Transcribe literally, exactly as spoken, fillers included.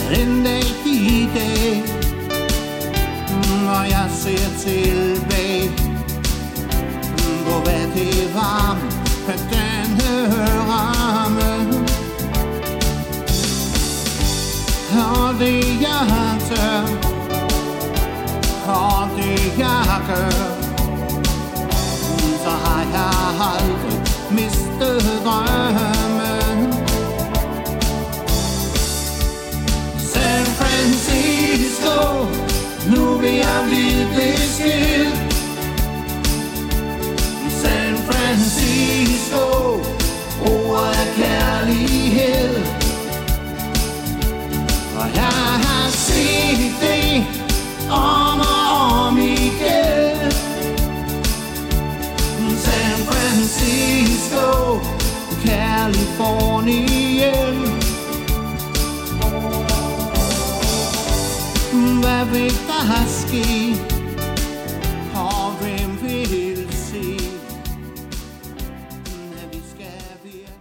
en dag i dag, når jeg ser tilbage på hvad det var på denne ramme. Og det jeg tør, og det jeg gør, så har jeg aldrig mistet drømmen. San Francisco, nu vil jeg blive beskidt. San Francisco, ord af kærlighed. Og jeg har set det om og om igen. San Francisco, Californien. Hvad vil der ske?